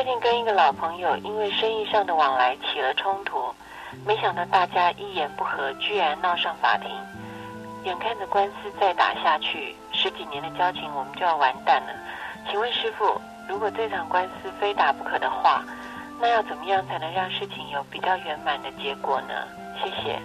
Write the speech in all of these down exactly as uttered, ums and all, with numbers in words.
近跟一个老朋友因为生意上的往来起了冲突，没想到大家一言不合，居然闹上法庭。眼看着官司再打下去，十几年的交情我们就要完蛋了。请问师父，如果这场官司非打不可的话，那要怎么样才能让事情有比较圆满的结果呢？谢谢。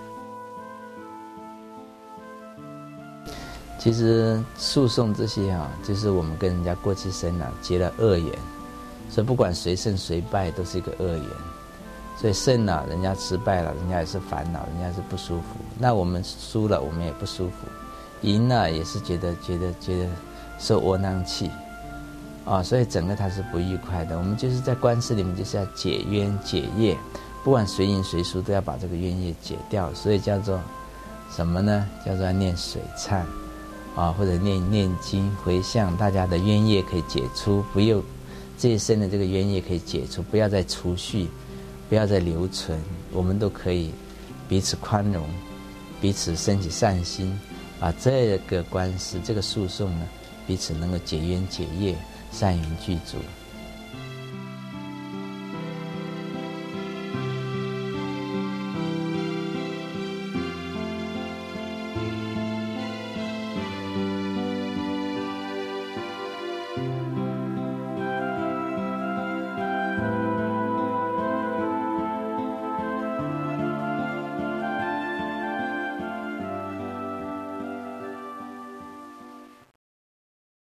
其实诉讼这些啊，就是我们跟人家过去生啊结了恶缘，所以不管谁胜谁败都是一个恶缘。所以胜了，人家失败了，人家也是烦恼，人家是不舒服。那我们输了，我们也不舒服；赢了也是觉得觉得觉得受窝囊气啊，所以整个它是不愉快的。我们就是在官司里面就是要解冤解业，不管谁赢谁输，都要把这个冤业解掉。所以叫做什么呢？叫做念水忏啊，或者念念经回向，大家的冤业可以解除，不用这一生的这个冤业可以解除，不要再储蓄，不要再留存，我们都可以彼此宽容，彼此升起善心，把这个官司这个诉讼呢，彼此能够解冤解业，善缘具足。